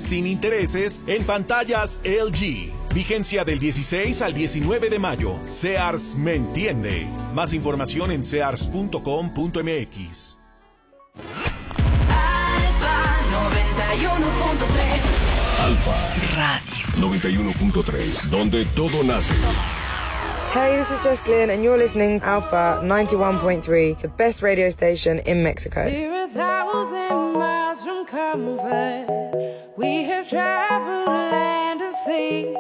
sin intereses en pantallas LG. Vigencia del 16 al 19 de mayo. Sears me entiende. Más información en sears.com.mx. Alfa 91.3. Alfa Radio 91.3, donde todo nace. Hey, this is Jesslyn, and you're listening Alpha 91.3, the best radio station in Mexico. We're 1,000 miles from comfort. We have traveled land and sea.